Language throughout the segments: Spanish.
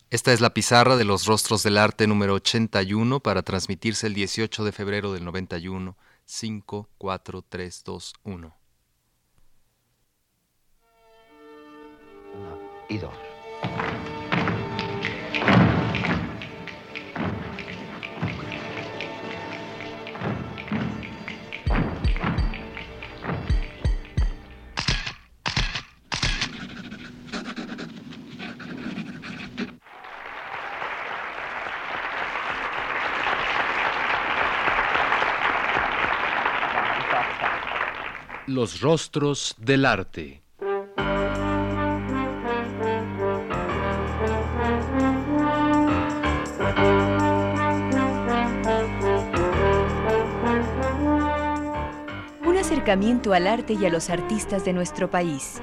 Esta es la pizarra de los Rostros del Arte número 81 para transmitirse el 18 de febrero del 91, 5, 4, 3, 2, 1. 1 y 2. Los Rostros del Arte. Un acercamiento al arte y a los artistas de nuestro país.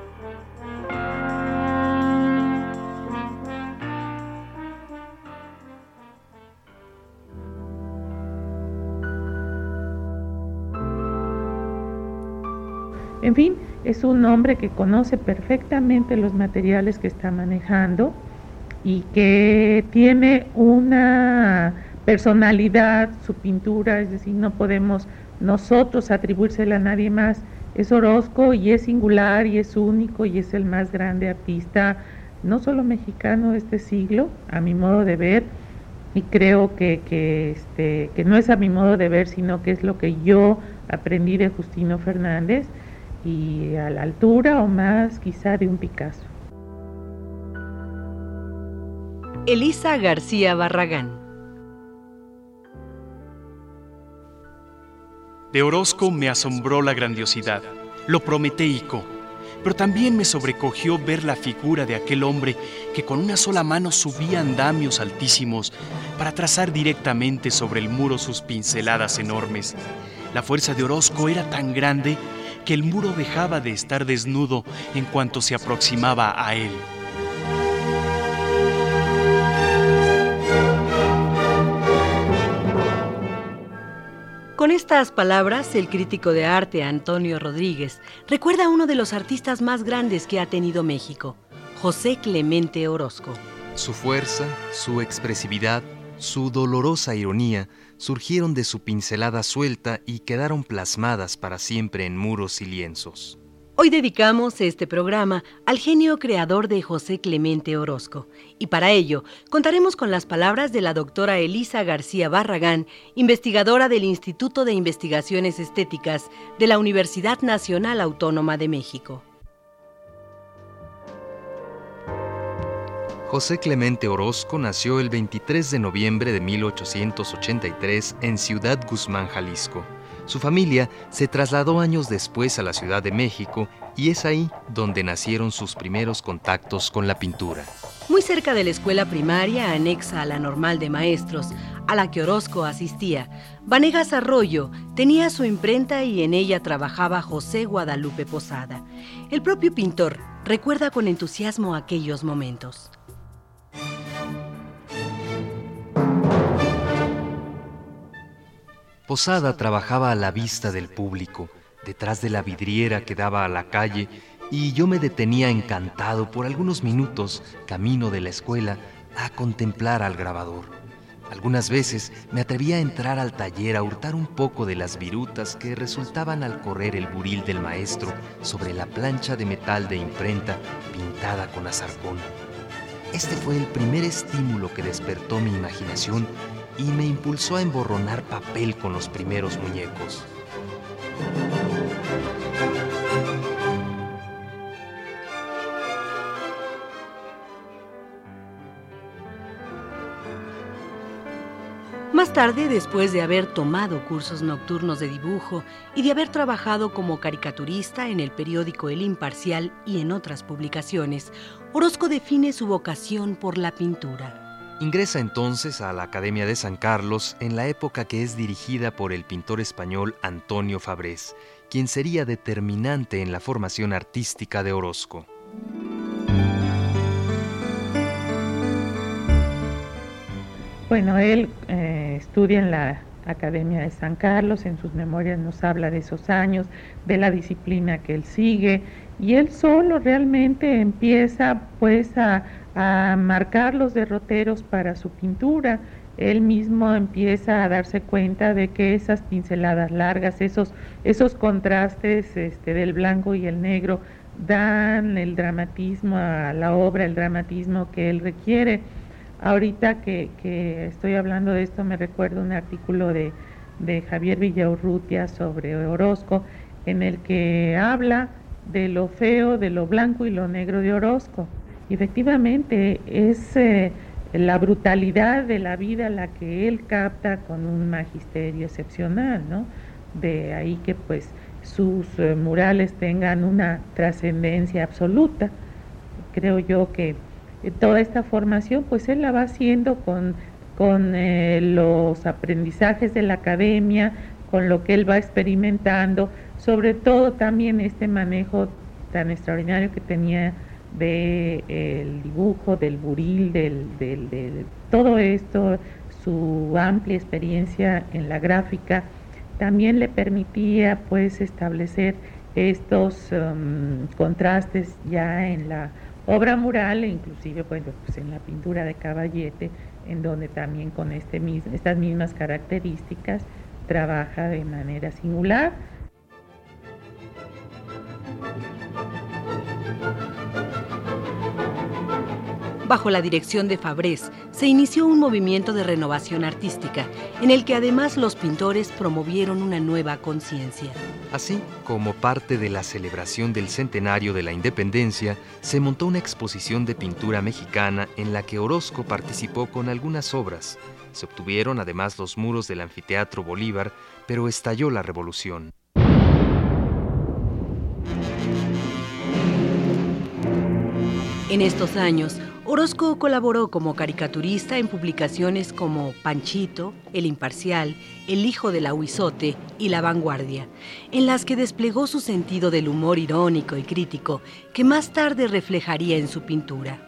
En fin, es un hombre que conoce perfectamente los materiales que está manejando y que tiene una personalidad, su pintura, es decir, no podemos nosotros atribuírsela a nadie más. Es Orozco y es singular y es único y es el más grande artista, no solo mexicano de este siglo, a mi modo de ver, y creo que no es a mi modo de ver, sino que es lo que yo aprendí de Justino Fernández, y a la altura o más quizá de un Picasso. Elisa García Barragán. De Orozco me asombró la grandiosidad, lo prometeico, pero también me sobrecogió ver la figura de aquel hombre que con una sola mano subía andamios altísimos para trazar directamente sobre el muro sus pinceladas enormes. La fuerza de Orozco era tan grande que el muro dejaba de estar desnudo en cuanto se aproximaba a él. Con estas palabras, el crítico de arte Antonio Rodríguez recuerda a uno de los artistas más grandes que ha tenido México, José Clemente Orozco. Su fuerza, su expresividad, su dolorosa ironía surgieron de su pincelada suelta y quedaron plasmadas para siempre en muros y lienzos. Hoy dedicamos este programa al genio creador de José Clemente Orozco, y para ello contaremos con las palabras de la doctora Elisa García Barragán, investigadora del Instituto de Investigaciones Estéticas de la Universidad Nacional Autónoma de México. José Clemente Orozco nació el 23 de noviembre de 1883 en Ciudad Guzmán, Jalisco. Su familia se trasladó años después a la Ciudad de México y es ahí donde nacieron sus primeros contactos con la pintura. Muy cerca de la escuela primaria anexa a la Normal de Maestros, a la que Orozco asistía, Vanegas Arroyo tenía su imprenta y en ella trabajaba José Guadalupe Posada. El propio pintor recuerda con entusiasmo aquellos momentos. Posada trabajaba a la vista del público, detrás de la vidriera que daba a la calle, y yo me detenía encantado por algunos minutos, camino de la escuela, a contemplar al grabador. Algunas veces me atrevía a entrar al taller a hurtar un poco de las virutas que resultaban al correr el buril del maestro sobre la plancha de metal de imprenta pintada con azarcón. Este fue el primer estímulo que despertó mi imaginación y me impulsó a emborronar papel con los primeros muñecos. Más tarde, después de haber tomado cursos nocturnos de dibujo y de haber trabajado como caricaturista en el periódico El Imparcial y en otras publicaciones, Orozco define su vocación por la pintura. Ingresa entonces a la Academia de San Carlos en la época que es dirigida por el pintor español Antonio Fabrés, quien sería determinante en la formación artística de Orozco. Bueno, él estudia en la Academia de San Carlos. En sus memorias nos habla de esos años, de la disciplina que él sigue, y él solo realmente empieza pues a marcar los derroteros para su pintura. Él mismo empieza a darse cuenta de que esas pinceladas largas, esos contrastes del blanco y el negro, dan el dramatismo a la obra, el dramatismo que él requiere. Ahorita que estoy hablando de esto, me recuerdo un artículo de Javier Villaurrutia sobre Orozco, en el que habla de lo feo, de lo blanco y lo negro de Orozco. Y efectivamente es la brutalidad de la vida la que él capta con un magisterio excepcional, ¿no? De ahí que pues sus murales tengan una trascendencia absoluta. Creo yo que toda esta formación pues él la va haciendo con los aprendizajes de la academia, con lo que él va experimentando, sobre todo también este manejo tan extraordinario que tenía del dibujo, del buril, de todo esto, su amplia experiencia en la gráfica, también le permitía pues establecer estos contrastes ya en la obra mural, e inclusive pues en la pintura de Caballete, en donde también con estas mismas características trabaja de manera singular. Bajo la dirección de Fabrés, se inició un movimiento de renovación artística, en el que además los pintores promovieron una nueva conciencia. Así, como parte de la celebración del centenario de la independencia, se montó una exposición de pintura mexicana en la que Orozco participó con algunas obras. Se obtuvieron además los muros del Anfiteatro Bolívar, pero estalló la revolución. En estos años, Orozco colaboró como caricaturista en publicaciones como Panchito, El Imparcial, El Hijo del Ahuizote y La Vanguardia, en las que desplegó su sentido del humor irónico y crítico, que más tarde reflejaría en su pintura.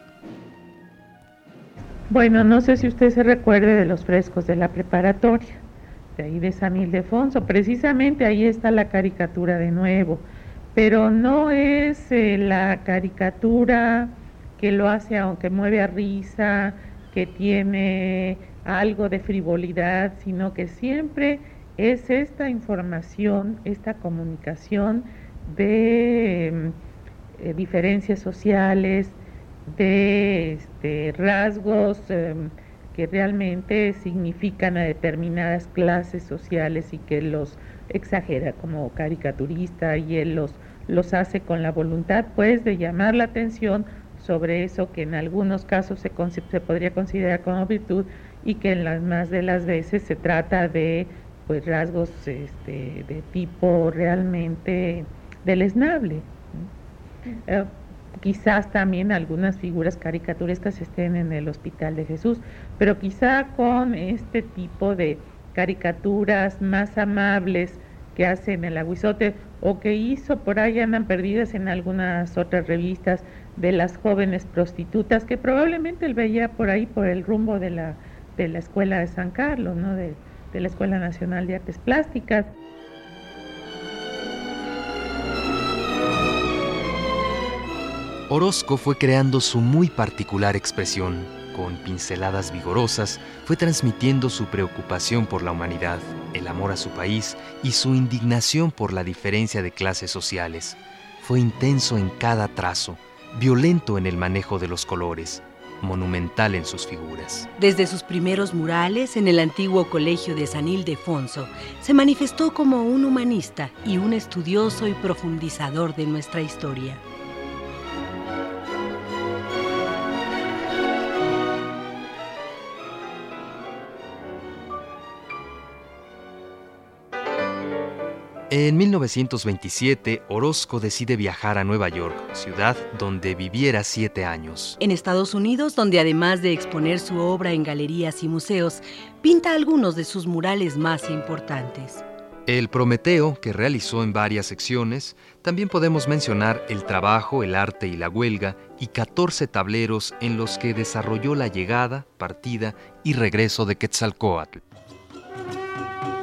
Bueno, no sé si usted se recuerde de los frescos de la preparatoria, de ahí de San Ildefonso. Precisamente ahí está la caricatura de nuevo, pero no es la caricatura que lo hace aunque mueve a risa, que tiene algo de frivolidad, sino que siempre es esta información, esta comunicación de diferencias sociales, de rasgos que realmente significan a determinadas clases sociales y que los exagera como caricaturista, y él los hace con la voluntad pues de llamar la atención sobre eso que en algunos casos se podría considerar como virtud, y que en las más de las veces se trata de pues rasgos de tipo realmente deleznable. Quizás también algunas figuras caricaturescas estén en el Hospital de Jesús, pero quizá con este tipo de caricaturas más amables que hace en el Ahuizote, o que hizo, por ahí andan perdidas en algunas otras revistas, de las jóvenes prostitutas, que probablemente él veía por ahí por el rumbo de la Escuela de San Carlos, ¿no? de la Escuela Nacional de Artes Plásticas. Orozco fue creando su muy particular expresión. Con pinceladas vigorosas, fue transmitiendo su preocupación por la humanidad, el amor a su país y su indignación por la diferencia de clases sociales. Fue intenso en cada trazo, violento en el manejo de los colores, monumental en sus figuras. Desde sus primeros murales en el antiguo colegio de San Ildefonso, se manifestó como un humanista y un estudioso y profundizador de nuestra historia. En 1927, Orozco decide viajar a Nueva York, ciudad donde viviera 7 años. En Estados Unidos, donde además de exponer su obra en galerías y museos, pinta algunos de sus murales más importantes. El Prometeo, que realizó en varias secciones, también podemos mencionar El trabajo, el arte y la huelga, y 14 tableros en los que desarrolló la llegada, partida y regreso de Quetzalcóatl.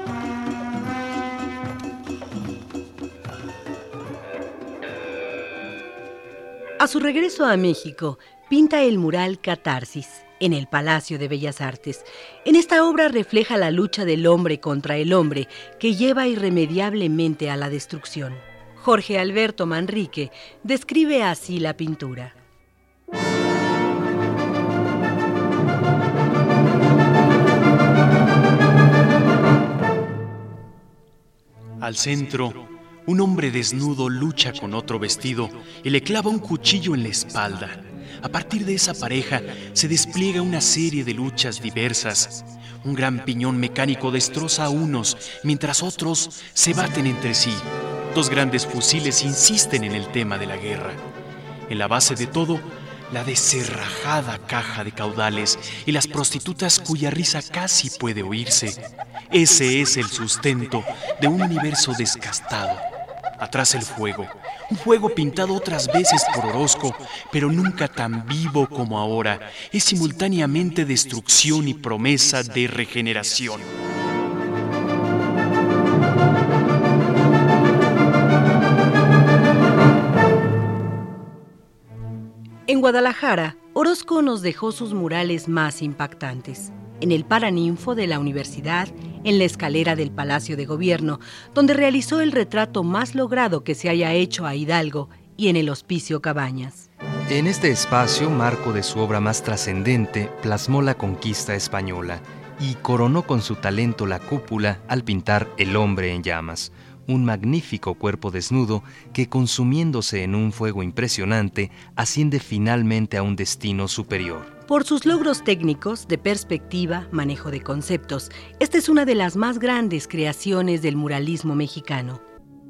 A su regreso a México, pinta el mural Catarsis en el Palacio de Bellas Artes. En esta obra refleja la lucha del hombre contra el hombre que lleva irremediablemente a la destrucción. Jorge Alberto Manrique describe así la pintura. Al centro, un hombre desnudo lucha con otro vestido y le clava un cuchillo en la espalda. A partir de esa pareja se despliega una serie de luchas diversas. Un gran piñón mecánico destroza a unos, mientras otros se baten entre sí. Dos grandes fusiles insisten en el tema de la guerra. En la base de todo, la descerrajada caja de caudales y las prostitutas cuya risa casi puede oírse. Ese es el sustento de un universo descastado. Atrás el fuego, un fuego pintado otras veces por Orozco, pero nunca tan vivo como ahora. Es simultáneamente destrucción y promesa de regeneración. En Guadalajara, Orozco nos dejó sus murales más impactantes. En el Paraninfo de la Universidad, en la escalera del Palacio de Gobierno, donde realizó el retrato más logrado que se haya hecho a Hidalgo, y en el Hospicio Cabañas. En este espacio, marco de su obra más trascendente, plasmó la conquista española y coronó con su talento la cúpula al pintar El hombre en llamas, un magnífico cuerpo desnudo que, consumiéndose en un fuego impresionante, asciende finalmente a un destino superior. Por sus logros técnicos, de perspectiva, manejo de conceptos, esta es una de las más grandes creaciones del muralismo mexicano.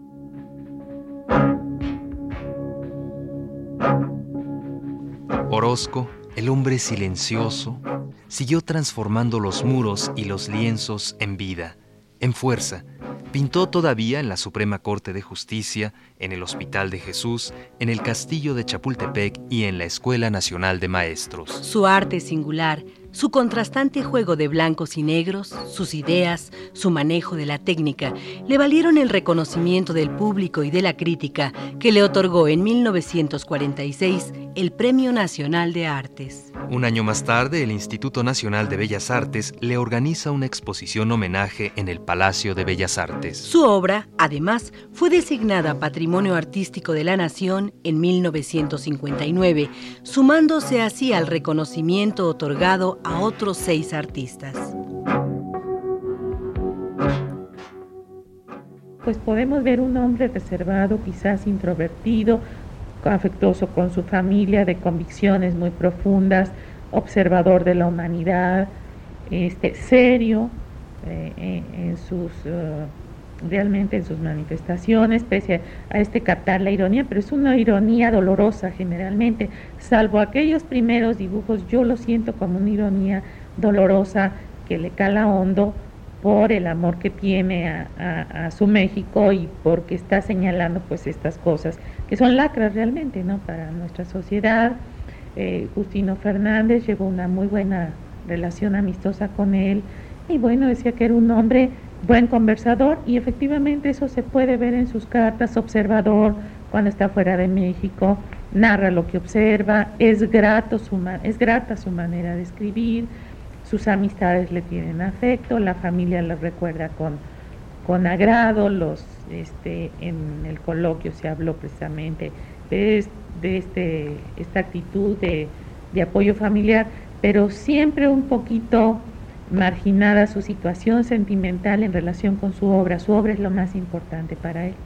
Orozco, el hombre silencioso, siguió transformando los muros y los lienzos en vida, en fuerza. Pintó todavía en la Suprema Corte de Justicia, en el Hospital de Jesús, en el Castillo de Chapultepec y en la Escuela Nacional de Maestros. Su arte singular, su contrastante juego de blancos y negros, sus ideas, su manejo de la técnica, le valieron el reconocimiento del público y de la crítica que le otorgó en 1946 el Premio Nacional de Artes. Un año más tarde, el Instituto Nacional de Bellas Artes le organiza una exposición homenaje en el Palacio de Bellas Artes. Su obra, además, fue designada Patrimonio Artístico de la Nación en 1959, sumándose así al reconocimiento otorgado a otros 6 artistas. Pues podemos ver un hombre reservado, quizás introvertido, afectuoso con su familia, de convicciones muy profundas, observador de la humanidad, serio realmente en sus manifestaciones, pese a captar la ironía, pero es una ironía dolorosa generalmente, salvo aquellos primeros dibujos, yo lo siento como una ironía dolorosa que le cala hondo por el amor que tiene a su México y porque está señalando pues estas cosas que son lacras realmente, ¿no?, para nuestra sociedad. Justino Fernández llevó una muy buena relación amistosa con él y bueno, decía que era un hombre buen conversador y efectivamente eso se puede ver en sus cartas. Observador cuando está fuera de México, narra lo que observa, es grata su manera de escribir, sus amistades le tienen afecto, la familia lo recuerda con agrado. En el coloquio se habló precisamente de esta actitud de apoyo familiar, pero siempre un poquito marginada su situación sentimental en relación con su obra. Su obra es lo más importante para él.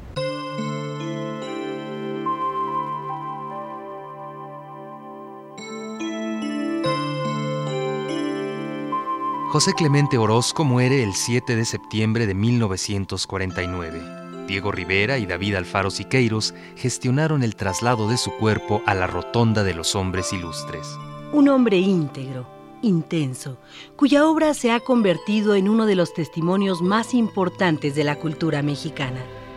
José Clemente Orozco muere el 7 de septiembre de 1949. Diego Rivera y David Alfaro Siqueiros gestionaron el traslado de su cuerpo a la Rotonda de los Hombres Ilustres. Un hombre íntegro, intenso, cuya obra se ha convertido en uno de los testimonios más importantes de la cultura mexicana.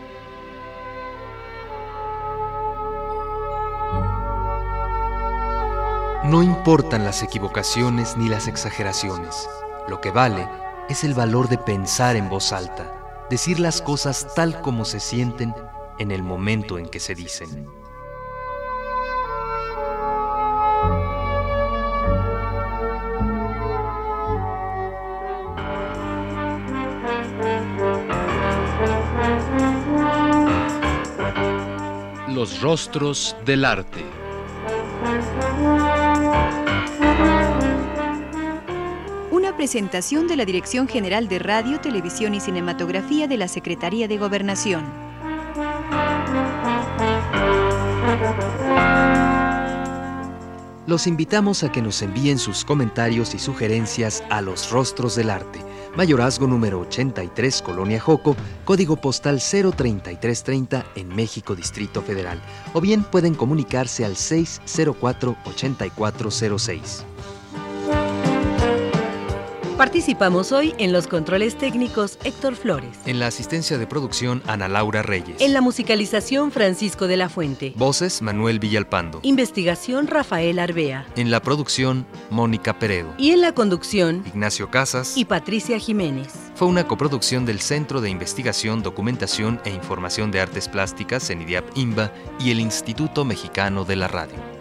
No importan las equivocaciones ni las exageraciones. Lo que vale es el valor de pensar en voz alta, decir las cosas tal como se sienten en el momento en que se dicen. rostros del arte. Una presentación de la Dirección General de Radio, Televisión y Cinematografía de la Secretaría de Gobernación. Los invitamos a que nos envíen sus comentarios y sugerencias a Los Rostros del Arte, Mayorazgo número 83, Colonia Joco, código postal 03330 en México, Distrito Federal. O bien pueden comunicarse al 604-8406. Participamos hoy en los controles técnicos Héctor Flores. En la asistencia de producción, Ana Laura Reyes. En la musicalización, Francisco de la Fuente. Voces, Manuel Villalpando. Investigación, Rafael Arbea. En la producción, Mónica Peredo. Y en la conducción, Ignacio Casas y Patricia Jiménez. Fue una coproducción del Centro de Investigación, Documentación e Información de Artes Plásticas, CENIDIAP-INBA, y el Instituto Mexicano de la Radio.